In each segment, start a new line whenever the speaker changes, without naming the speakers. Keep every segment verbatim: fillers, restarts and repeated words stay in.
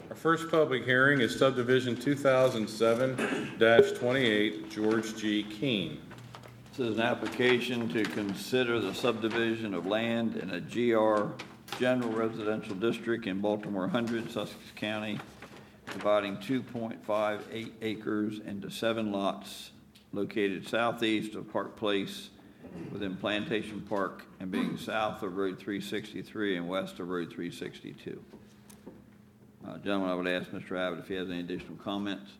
Our first public hearing is subdivision two thousand seven dash twenty-eight, George G. Keene.
This is an application to consider the subdivision of land in a G R General Residential District in Baltimore one hundred, Sussex County, dividing two point five eight acres into seven lots located southeast of Park Place within Plantation Park and being south of Road three sixty-three and west of Road three sixty-two. Uh, gentlemen, I would ask Mister Abbott if he has any additional comments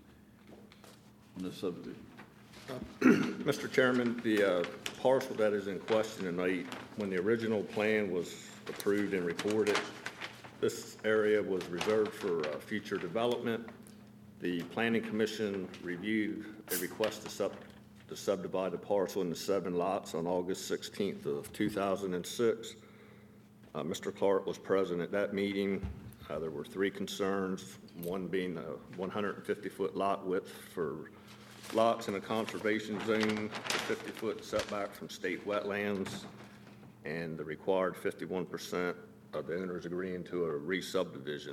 on this subdivision.
Uh, Mister Chairman, the uh, parcel that is in question tonight, when the original plan was approved and recorded, this area was reserved for uh, future development. The Planning Commission reviewed a request to, sub to subdivide the parcel into seven lots on August sixteenth of two thousand six. Uh, Mister Clark was present at that meeting. Uh, there were three concerns, one being a one hundred fifty foot lot width for lots in a conservation zone, the fifty foot setback from state wetlands, and the required fifty-one percent of the owners agreeing to a re-subdivision.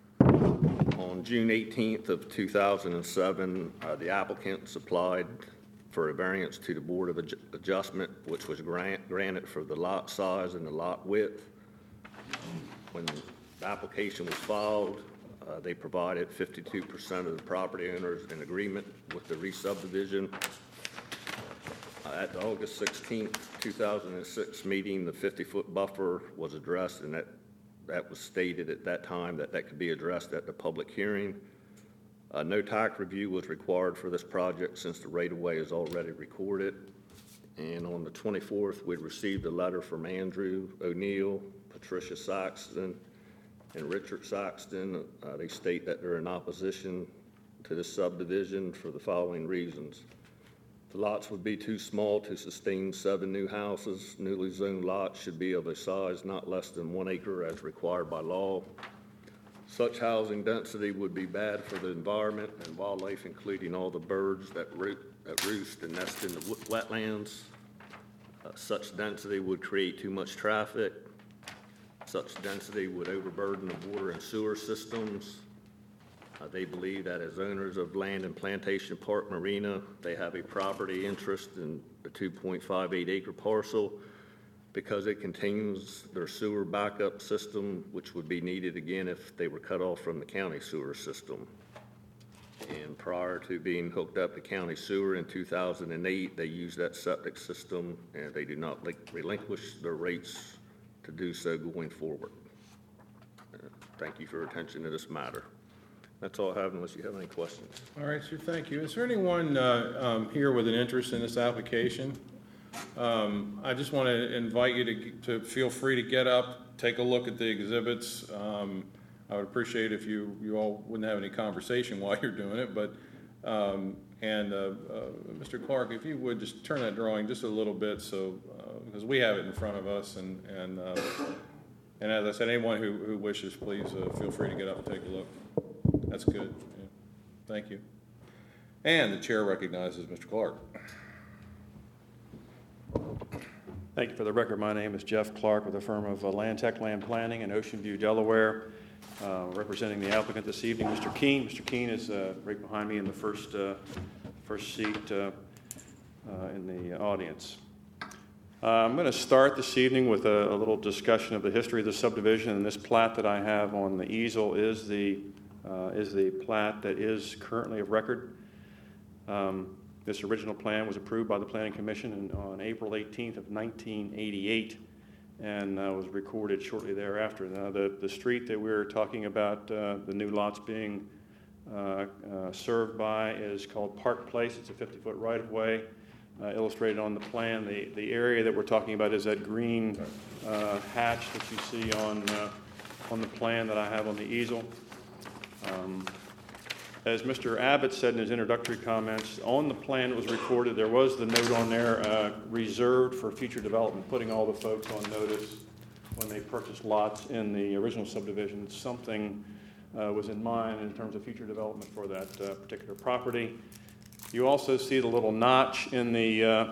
On June eighteenth of two thousand seven, uh, the applicants applied for a variance to the Board of Adj Adjustment, which was grant granted for the lot size and the lot width. When the application was filed, uh, they provided fifty-two percent of the property owners in agreement with the re-subdivision. Uh, at the August sixteenth, two thousand six meeting, the fifty foot buffer was addressed, and that, that was stated at that time that that could be addressed at the public hearing. Uh, no tax review was required for this project since the right-of-way is already recorded. And on the twenty-fourth, we received a letter from Andrew O'Neill, Patricia Saxton, and Richard Saxton. Uh, they state that they're in opposition to this subdivision for the following reasons. The lots would be too small to sustain seven new houses. Newly zoned lots should be of a size not less than one acre as required by law. Such housing density would be bad for the environment and wildlife, including all the birds that, root, that roost and nest in the wetlands. Uh, such density would create too much traffic. Such density would overburden the water and sewer systems. Uh, they believe that as owners of land in Plantation Park Marina, they have a property interest in the two point five eight acre parcel because it contains their sewer backup system, which would be needed again if they were cut off from the county sewer system. And prior to being hooked up to county sewer in two thousand eight, they used that septic system, and they do not relinquish their rights to do so going forward. Uh, thank you for your attention to this matter. That's all I have, unless you have any questions.
All right, sir, thank you. Is there anyone uh, um, here with an interest in this application? Um, I just want to invite you to, to feel free to get up, take a look at the exhibits. Um, I would appreciate if you, you all wouldn't have any conversation while you're doing it, but um, and uh, uh, Mister Clark, if you would just turn that drawing just a little bit, so uh, because we have it in front of us, and and uh, and as I said, anyone who, who wishes, please uh, feel free to get up and take a look. That's good. Yeah. Thank you. And the chair recognizes Mister Clark.
Thank you. For the record, my name is Jeff Clark with the firm of uh, Land Tech Land Planning in Ocean View, Delaware, uh, representing the applicant this evening, Mister Keene. Mister Keene is uh, right behind me in the first, uh, first seat uh, uh, in the audience. Uh, I'm going to start this evening with a, a little discussion of the history of the subdivision, and this plat that I have on the easel is the Uh, is the plat that is currently of record. Um, this original plan was approved by the Planning Commission in, on April eighteenth of nineteen eighty-eight and uh, was recorded shortly thereafter. Now, the, the street that we're talking about, uh, the new lots being uh, uh, served by, is called Park Place. It's a fifty foot right-of-way uh, illustrated on the plan. The, the area that we're talking about is that green uh, hatch that you see on, uh, on the plan that I have on the easel. Um, as Mister Abbott said in his introductory comments, on the plan that was recorded, there was the note on there, uh, reserved for future development, putting all the folks on notice when they purchased lots in the original subdivision. Something uh, was in mind in terms of future development for that uh, particular property. You also see the little notch in the uh,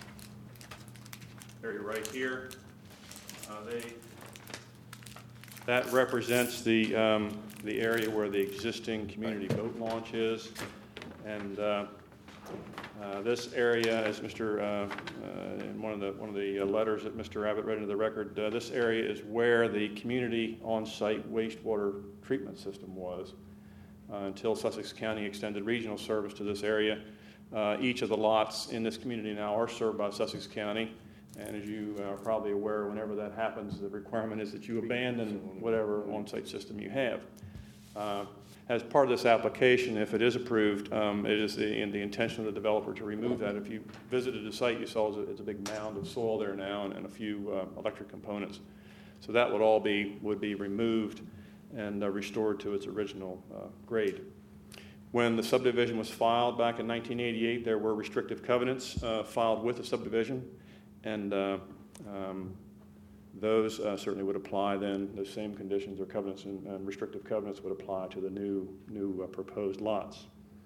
area right here. Uh, they, that represents the um, the area where the existing community boat launch is. And uh, uh, this area, as Mister Uh, uh, in one of the one of the uh, letters that Mister Abbott read into the record, uh, this area is where the community on-site wastewater treatment system was uh, until Sussex County extended regional service to this area. Uh, each of the lots in this community now are served by Sussex County. And as you are probably aware, whenever that happens, the requirement is that you abandon whatever on-site system you have. Uh, as part of this application, if it is approved, um, it is the, in the intention of the developer to remove that. If you visited the site, you saw it's a, it's a big mound of soil there now and, and a few uh, electric components. So that would all be would be removed and uh, restored to its original uh, grade. When the subdivision was filed back in nineteen eighty-eight, there were restrictive covenants uh, filed with the subdivision. And uh, um, those uh, certainly would apply then. The same conditions or covenants and, and restrictive covenants would apply to the new new uh, proposed lots.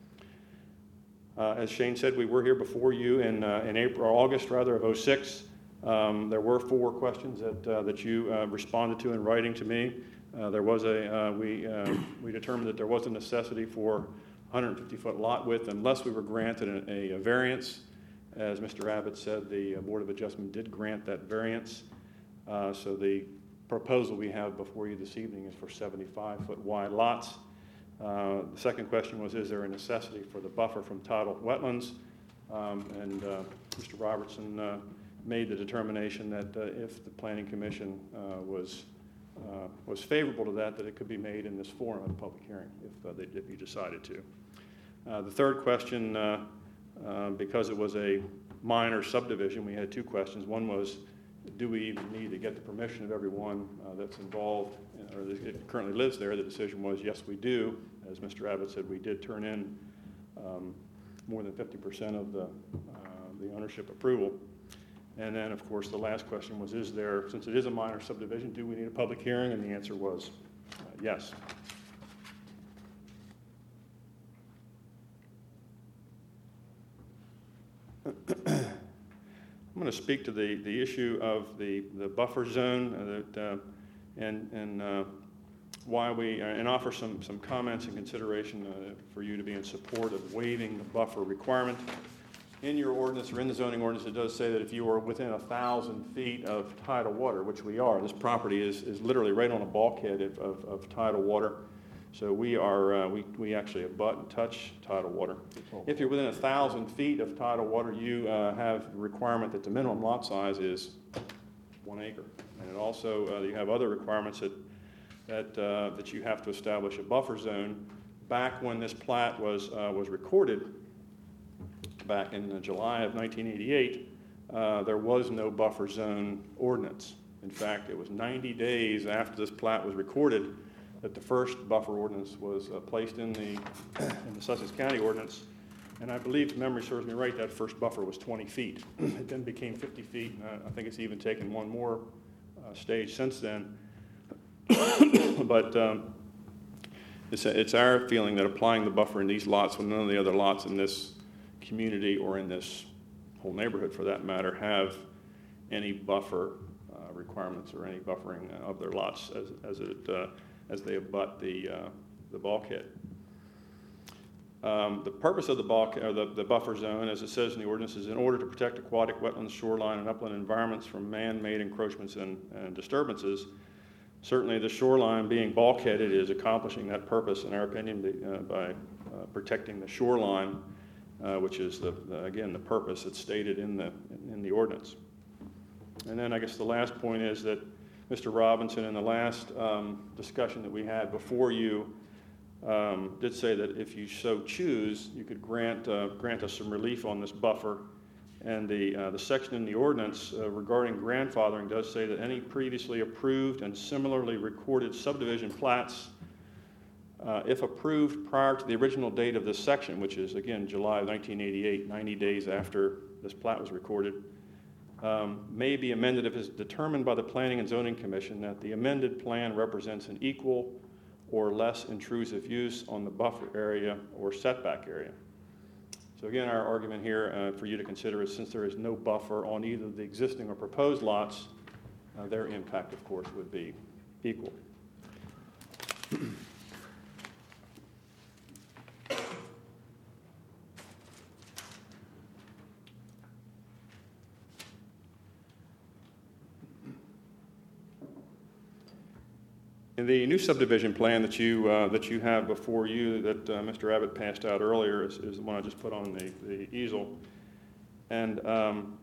Uh, as Shane said, we were here before you in uh, in April or August rather of oh six. Um, there were four questions that uh, that you uh, responded to in writing to me. Uh, there was a uh, we uh, we determined that there was a necessity for one hundred fifty foot lot width unless we were granted a, a variance. As Mister Abbott said, the Board of Adjustment did grant that variance. Uh, so the proposal we have before you this evening is for seventy-five foot wide lots. Uh, the second question was, is there a necessity for the buffer from tidal wetlands? Um, and uh, Mister Robertson uh, made the determination that uh, if the Planning Commission uh, was uh, was favorable to that, that it could be made in this forum at a public hearing if, uh, they, if you decided to. Uh, the third question, uh, Uh, because it was a minor subdivision, we had two questions. One was, do we even need to get the permission of everyone uh, that's involved or that currently lives there? The decision was, yes, we do. As Mister Abbott said, we did turn in um, more than fifty percent of the, uh, the ownership approval. And then, of course, the last question was, is there, since it is a minor subdivision, do we need a public hearing? And the answer was uh, yes. I'm going to speak to the, the issue of the, the buffer zone uh, that, uh, and, and uh, why we, uh, and offer some, some comments and consideration uh, for you to be in support of waiving the buffer requirement. In your ordinance or in the zoning ordinance, it does say that if you are within a thousand feet of tidal water, which we are, this property is, is literally right on a bulkhead of, of, of tidal water. So we are, uh, we, we actually abut and touch tidal water. If you're within a thousand feet of tidal water, you uh, have the requirement that the minimum lot size is one acre. And it also, uh, you have other requirements that, that, uh, that you have to establish a buffer zone. Back when this plat was, uh, was recorded, back in uh, July of nineteen eighty-eight, uh, there was no buffer zone ordinance. In fact, it was ninety days after this plat was recorded that the first buffer ordinance was uh, placed in the, in the Sussex County ordinance. And I believe, if memory serves me right, that first buffer was twenty feet. It then became fifty feet. And I, I think it's even taken one more uh, stage since then. But um, it's, a, it's our feeling that applying the buffer in these lots when none of the other lots in this community or in this whole neighborhood, for that matter, have any buffer uh, requirements or any buffering of their lots as, as it uh, as they abut the, uh, the bulkhead. Um, the purpose of the, bulk, or the, the buffer zone, as it says in the ordinance, is in order to protect aquatic, wetlands, shoreline, and upland environments from man-made encroachments and, and disturbances. Certainly the shoreline being bulkheaded is accomplishing that purpose, in our opinion, the, uh, by uh, protecting the shoreline, uh, which is, the, the, again, the purpose that's stated in the, in the ordinance. And then I guess the last point is that Mister Robinson, in the last um, discussion that we had before you, um, did say that if you so choose, you could grant uh, grant us some relief on this buffer. And the uh, the section in the ordinance uh, regarding grandfathering does say that any previously approved and similarly recorded subdivision plats, uh, if approved prior to the original date of this section, which is again July of nineteen eighty-eight, ninety days after this plat was recorded, Um, may be amended if it's determined by the Planning and Zoning Commission that the amended plan represents an equal or less intrusive use on the buffer area or setback area. So again, our argument here uh, for you to consider is, since there is no buffer on either the existing or proposed lots, uh, their impact, of course, would be equal. In the new subdivision plan that you uh, that you have before you, that uh, Mister Abbott passed out earlier, is, is the one I just put on the, the easel. And um,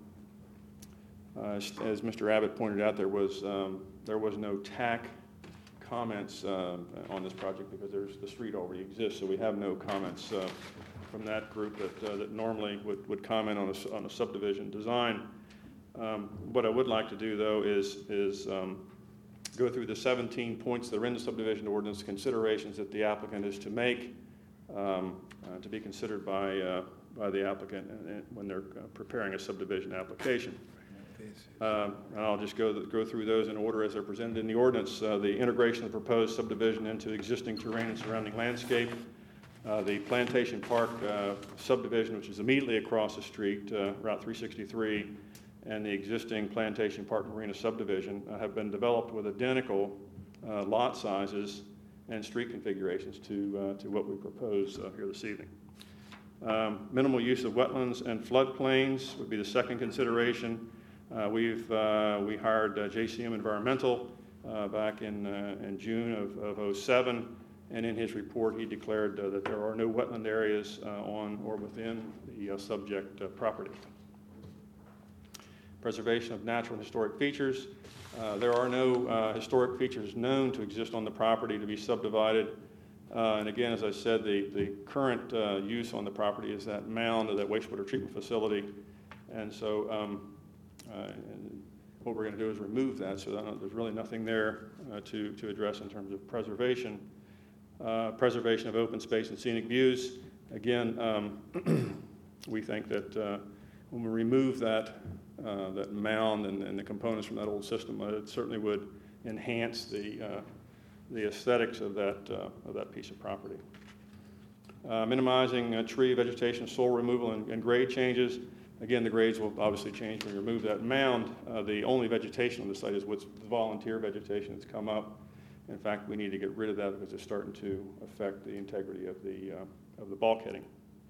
uh, as, as Mister Abbott pointed out, there was um, there was no T A C comments uh, on this project because there's the street already exists, so we have no comments uh, from that group that uh, that normally would, would comment on a on a subdivision design. Um, what I would like to do, though, is is um, go through the seventeen points that are in the subdivision ordinance, considerations that the applicant is to make, um, uh, to be considered by, uh, by the applicant when they're uh, preparing a subdivision application. Um, and I'll just go, go through those in order as they're presented in the ordinance. Uh, the integration of the proposed subdivision into existing terrain and surrounding landscape, uh, the Plantation Park uh, subdivision, which is immediately across the street, uh, Route three sixty-three, and the existing Plantation Park Marina subdivision uh, have been developed with identical uh, lot sizes and street configurations to, uh, to what we propose uh, here this evening. Um, minimal use of wetlands and floodplains would be the second consideration. Uh, we've, uh, we hired uh, J C M Environmental uh, back in, uh, in June of, of oh seven, and in his report he declared uh, that there are no wetland areas uh, on or within the uh, subject uh, property. Preservation of natural and historic features. Uh, there are no uh, historic features known to exist on the property to be subdivided. Uh, and again, as I said, the, the current uh, use on the property is that mound of that wastewater treatment facility. And so um, uh, and what we're going to do is remove that, so that there's really nothing there uh, to, to address in terms of preservation. Uh, preservation of open space and scenic views. Again, um, we think that uh, when we remove that Uh, that mound and, and the components from that old system, uh, it certainly would enhance the uh, the aesthetics of that uh, of that piece of property. Uh, minimizing uh, tree vegetation, soil removal, and, and grade changes. Again, the grades will obviously change when you remove that mound. Uh, the only vegetation on the site is what's the volunteer vegetation that's come up. In fact, we need to get rid of that because it's starting to affect the integrity of the uh, of the bulkheading.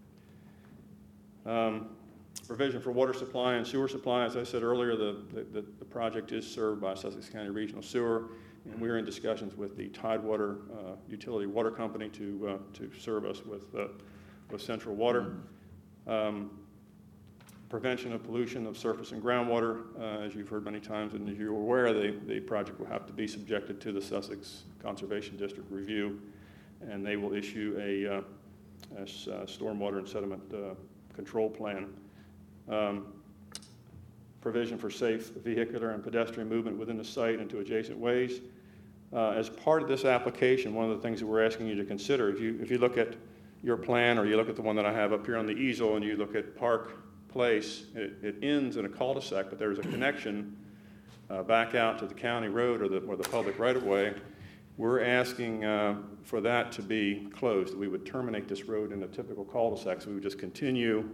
Um, Provision for water supply and sewer supply. As I said earlier, the, the, the project is served by Sussex County Regional Sewer, and we're in discussions with the Tidewater uh, Utility Water Company to uh, to serve us with uh, with central water. Um, prevention of pollution of surface and groundwater. Uh, as you've heard many times, and as you're aware, the, the project will have to be subjected to the Sussex Conservation District review, and they will issue a, uh, a uh, stormwater and sediment uh, control plan. Um, provision for safe vehicular and pedestrian movement within the site and to adjacent ways. Uh, as part of this application, one of the things that we're asking you to consider, if you if you look at your plan or you look at the one that I have up here on the easel and you look at Park Place, it, it ends in a cul-de-sac, but there's a connection uh, back out to the county road or the, or the public right-of-way. We're asking uh, for that to be closed. We would terminate this road in a typical cul-de-sac, so we would just continue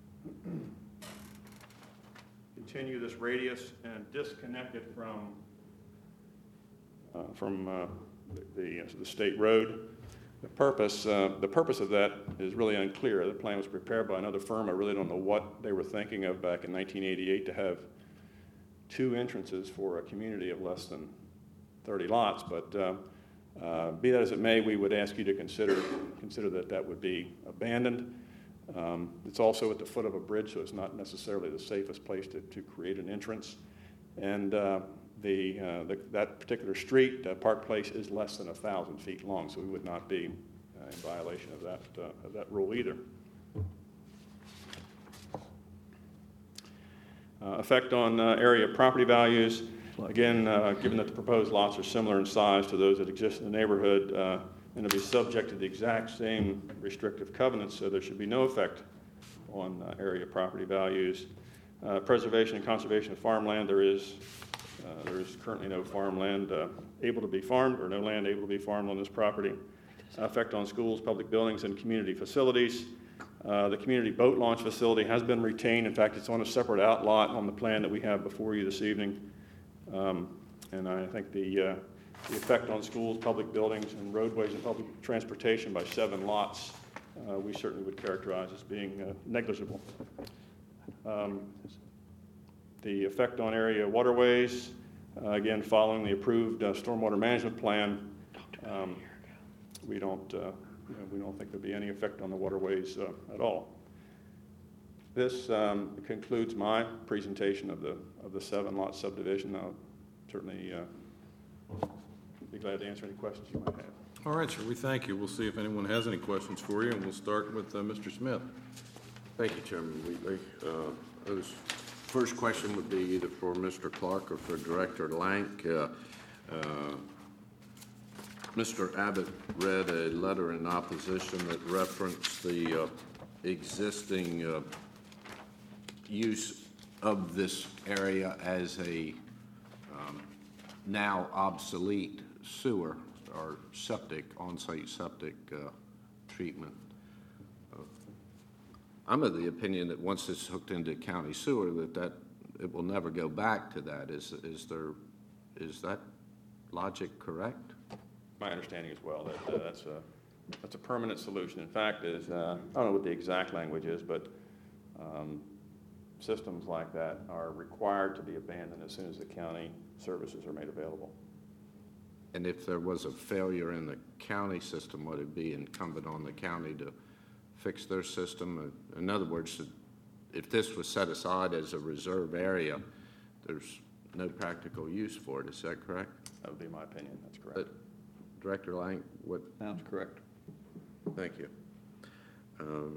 continue this radius and disconnect it from uh, from uh, the, the, the state road. The purpose uh, the purpose of that is really unclear. The plan was prepared by another firm. I really don't know what they were thinking of back in nineteen eighty-eight to have two entrances for a community of less than thirty lots. But uh, uh, be that as it may, we would ask you to consider consider that that would be abandoned. Um, it's also at the foot of a bridge, so it's not necessarily the safest place to, to create an entrance. And uh, the, uh, the that particular street, uh, Park Place, is less than a thousand feet long, so we would not be uh, in violation of that uh, of that rule either. Uh, effect on uh, area property values. Again, uh, given that the proposed lots are similar in size to those that exist in the neighborhood, uh, and to be subject to the exact same restrictive covenants, so there should be no effect on uh, area property values. Uh, preservation and conservation of farmland. There is uh, there is currently no farmland uh, able to be farmed, or no land able to be farmed on this property. Uh, effect on schools, public buildings, and community facilities. Uh, the community boat launch facility has been retained. In fact, it's on a separate outlot on the plan that we have before you this evening. Um, and I think the uh, the effect on schools, public buildings, and roadways and public transportation by seven lots, uh, we certainly would characterize as being uh, negligible. Um, the effect on area waterways, uh, again, following the approved uh, stormwater management plan, um, we don't, uh, you know, we don't think there'll be any effect on the waterways uh, at all. This um, concludes my presentation of the of the seven-lot subdivision. I'll certainly uh, be glad to answer any questions you might have.
All right, sir, we thank you. We'll see if anyone has any questions for you, and we'll start with uh, Mister Smith.
Thank you, Chairman Wheatley. Uh, those first question would be either for Mister Clark or for Director Lank. Uh, uh, Mister Abbott read a letter in opposition that referenced the uh, existing uh, use of this area as a um, now obsolete sewer or septic, on-site septic uh, treatment. Uh, I'm of the opinion that once it's hooked into county sewer, that, that it will never go back to that. Is, is there, is that logic correct?
My understanding as well that uh, that's a that's a permanent solution. In fact, is uh, I don't know what the exact language is, but um, systems like that are required to be abandoned as soon as the county services are made available.
And if there was a failure in the county system, would it be incumbent on the county to fix their system? In other words, if this was set aside as a reserve area, there's no practical use for it. Is that correct?
That would be my opinion. That's correct.
But Director Lang, what?
Sounds correct.
Thank you. Um,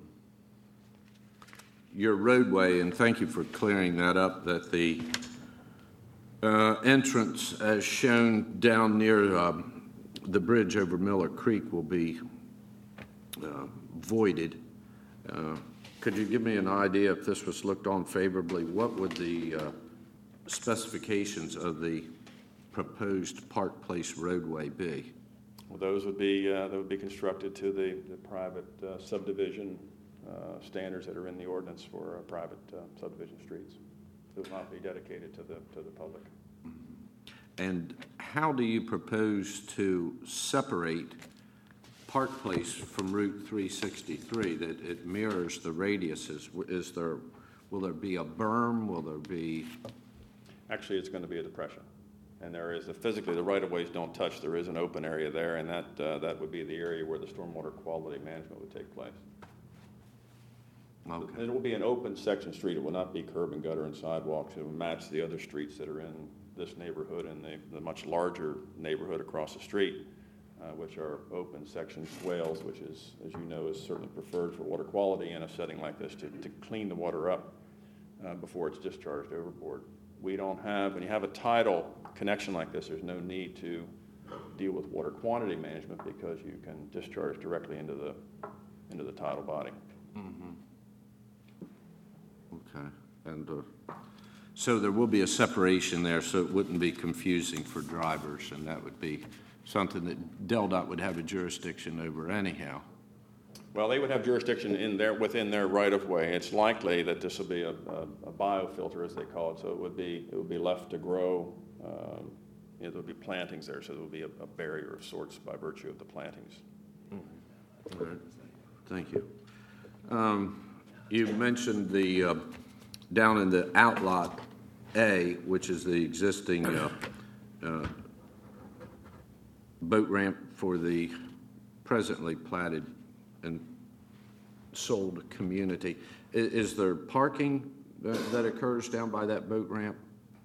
your roadway, and thank you for clearing that up, that the uh, entrance as shown down near um, the bridge over Miller Creek will be uh, voided. Uh, could you give me an idea, if this was looked on favorably, what would the uh, specifications of the proposed Park Place roadway be?
Well, those would be uh, that would be constructed to the, the private uh, subdivision uh, standards that are in the ordinance for uh, private uh, subdivision streets. It will not be dedicated to the to the public.
And how do you propose to separate Park Place from Route three sixty-three, that it mirrors the radiuses? Is there, will there be a berm? Will there be?
Actually, it's going to be a depression. And there is, a, physically, the right-of-ways don't touch. There is an open area there, and that uh, that would be the area where the stormwater quality management would take place.
Okay.
It will be an open section street. It will not be curb and gutter and sidewalks. It will match the other streets that are in this neighborhood and the, the much larger neighborhood across the street, uh, which are open section swales, which is, as you know, is certainly preferred for water quality in a setting like this to, to clean the water up uh, before it's discharged overboard. We don't have, when you have a tidal connection like this, there's no need to deal with water quantity management because you can discharge directly into the into the tidal body.
Mm-hmm. Okay. And uh, so there will be a separation there, so it wouldn't be confusing for drivers, and that would be something that Del Dot would have a jurisdiction over anyhow.
Well, they would have jurisdiction in their, within their right-of-way. It's likely that this will be a, a, a biofilter, as they call it, so it would be it would be left to grow. Um, you know, there would be plantings there, so there would be a, a barrier of sorts by virtue of the plantings.
Mm-hmm. All right. Thank you. Um, you mentioned the uh, down in the outlot A, which is the existing uh, uh, boat ramp for the presently platted and sold community. Is, is there parking that, that occurs down by that boat ramp?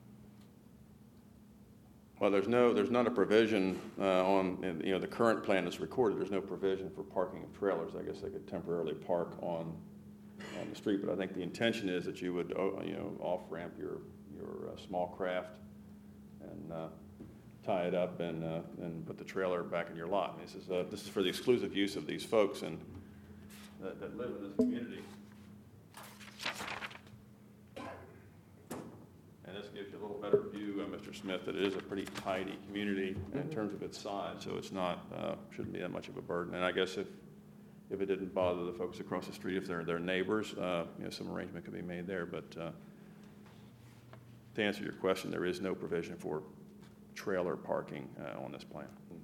Well, there's no, there's not a provision uh, on, you know, the current plan is recorded. There's no provision for parking of trailers. I guess they could temporarily park on on the street, but I think the intention is that you would, uh, you know, off ramp your your uh, small craft and uh, tie it up and uh, and put the trailer back in your lot. And this is uh, this is for the exclusive use of these folks and that, that live in this community. And this gives you a little better view, uh, Mister Smith, that it is a pretty tidy community in terms of its size, so it's not, uh, shouldn't be that much of a burden. And I guess if, if it didn't bother the folks across the street, if they're their neighbors, uh, you know, some arrangement could be made there. But uh, to answer your question, there is no provision for trailer parking uh, on this plan.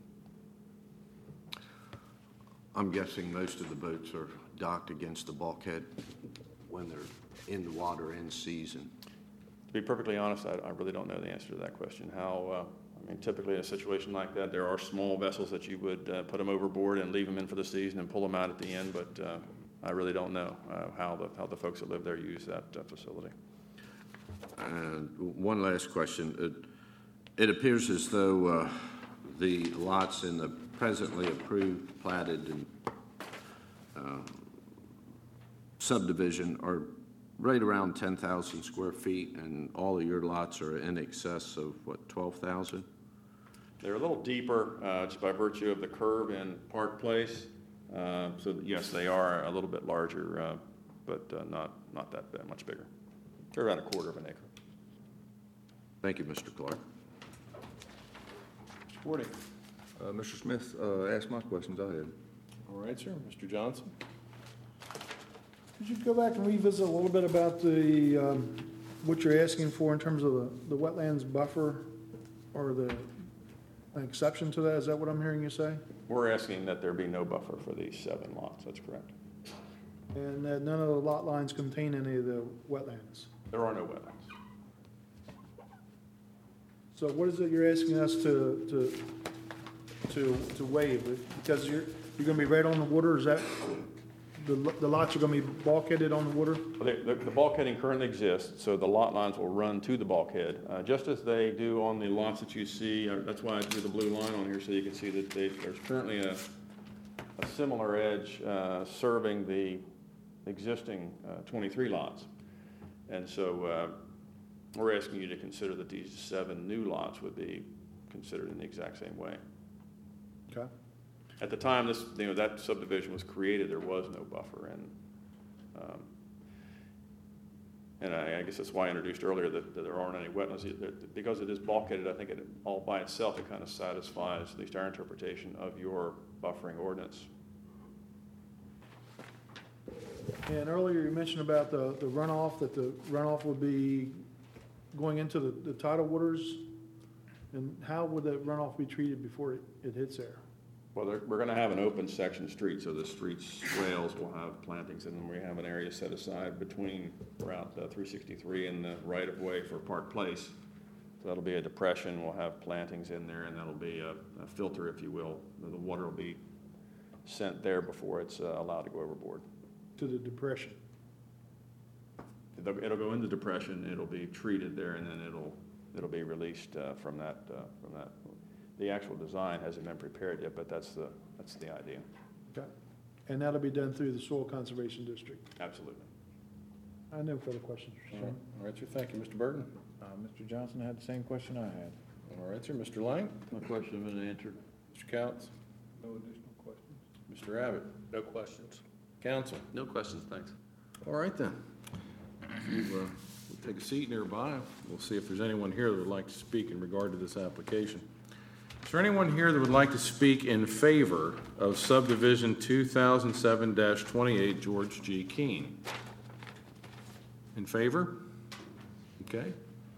I'm guessing most of the boats are docked against the bulkhead when they're in the water in season.
To be perfectly honest, I, I really don't know the answer to that question. How, uh, I I mean, typically in a situation like that, there are small vessels that you would uh, put them overboard and leave them in for the season and pull them out at the end, but uh, I really don't know uh, how the how the folks that live there use that uh, facility.
And one last question. It, it appears as though uh, the lots in the presently approved, platted, and uh, subdivision are right around ten thousand square feet, and all of your lots are in excess of, what, twelve thousand?
They're a little deeper uh, just by virtue of the curve in Park Place. Uh, so yes, they are a little bit larger, uh, but uh, not not that, that much bigger. They're around a quarter of an acre.
Thank you, Mister Clark.
Mister Forty.
Uh, Mister Smith, uh, ask my questions, I had.
All right, sir. Mister Johnson.
Could you go back and revisit a little bit about the, um, what you're asking for in terms of the, the wetlands buffer or the an exception to that? Is that what I'm hearing you say?
We're asking that there be no buffer for these seven lots. That's correct.
And that none of the lot lines contain any of the wetlands?
There are no wetlands.
So what is it you're asking us to, to, to, to waive? Because you're, you're gonna be right on the water, is that, the, the lots are gonna be bulkheaded on the water?
Well, they- The the bulkheading currently exists, so the lot lines will run to the bulkhead, uh, just as they do on the lots that you see. Uh, That's why I drew the blue line on here, so you can see that they- there's currently a a similar edge uh, serving the existing uh, twenty-three lots. And so uh, we're asking you to consider that these seven new lots would be considered in the exact same way.
Okay.
At the time this, you know, that subdivision was created, there was no buffer, and um, and I, I guess that's why I introduced earlier that, that there aren't any wetlands. It- Because it is bulkheaded, I think it all by itself, it kind of satisfies at least our interpretation of your buffering ordinance.
And earlier you mentioned about the, the runoff, that the runoff would be going into the, the tidal waters. And how would that runoff be treated before it, it hits there?
Well, there- we're going to have an open section street, so the street swales will have plantings, and then we have an area set aside between Route uh, three sixty-three and the right-of-way for Park Place. So that'll be a depression, we'll have plantings in there, and that'll be a a filter, if you will. The the water will be sent there before it's uh, allowed to go overboard.
To the depression?
It'll it'll go in the depression, it'll be treated there, and then it'll, it'll be released uh, from that, uh, from that. The actual design hasn't been prepared yet, but that's the, that's the idea.
Okay. And that'll be done through the Soil Conservation District?
Absolutely.
I have no further questions, Mister
All right,
Chairman.
all right, sir. Thank you. Mister Burton.
Uh, Mister Johnson had the same question I had.
All right, sir. Mister Lang.
My question has been answered.
Mister Couts.
No additional questions.
Mister Abbott.
No questions.
Council.
No questions, thanks.
All right, then. If you, uh, will take a seat nearby, we'll see if there's anyone here that would like to speak in regard to this application. Is there anyone here that would like to speak in favor of subdivision two thousand seven dash twenty-eight George G. Keane? In favor? Okay.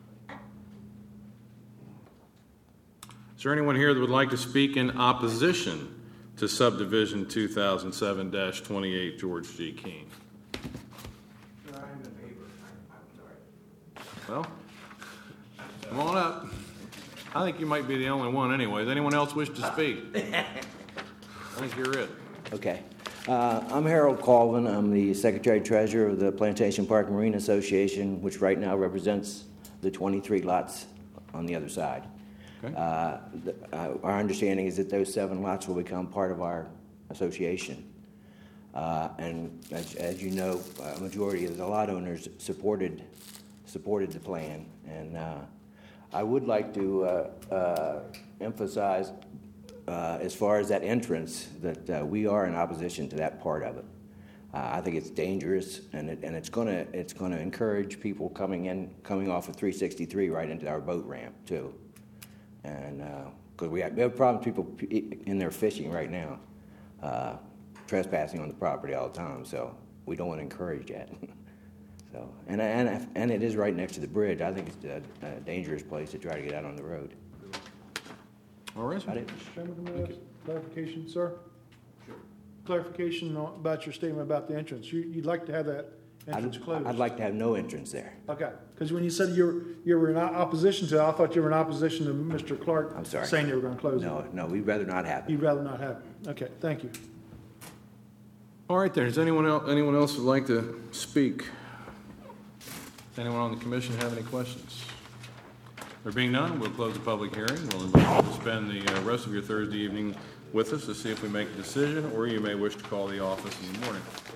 Is there anyone here that would like to speak in opposition to subdivision two thousand seven dash twenty-eight George G. Keane?
I'm in favor. I'm, I'm sorry.
Well, come on up. I think you might be the only one anyway. Does anyone else wish to speak? I think you're it.
Okay. Uh, I'm Harold Colvin. I'm the Secretary Treasurer of the Plantation Park Marine Association, which right now represents the twenty-three lots on the other side.
Okay.
Uh, the, uh, our understanding is that those seven lots will become part of our association. Uh, and as, as you know, a majority of the lot owners supported supported the plan. And uh, I would like to uh, uh, emphasize, uh, as far as that entrance, that uh, we are in opposition to that part of it. Uh, I think it's dangerous, and it, and it's gonna it's gonna encourage people coming in, coming off of three sixty-three right into our boat ramp too, and because uh, we have, we have problems people in there fishing right now, uh, trespassing on the property all the time. So we don't want to encourage that. So, and, and, and it is right next to the bridge. I think it's a, a dangerous place to try to get out on the road.
All right, sir.
I didn't,
Mister Chairman, can I ask clarification, sir? Sure. Clarification on- about your statement about the entrance. You, you'd like to have that entrance
I'd,
closed?
I'd like to have no entrance there.
Okay, because when you said you were, you were in opposition to it, I thought you were in opposition to Mister Clark.
I'm sorry.
Saying they were gonna close it.
No, no, we'd rather not have it.
You'd rather not have it. Okay, thank you.
All right, then, does anyone else, anyone else would like to speak? Does anyone on the commission have any questions? There being none, we'll close the public hearing. We'll invite you to spend the uh, rest of your Thursday evening with us to see if we make a decision, or you may wish to call the office in the morning.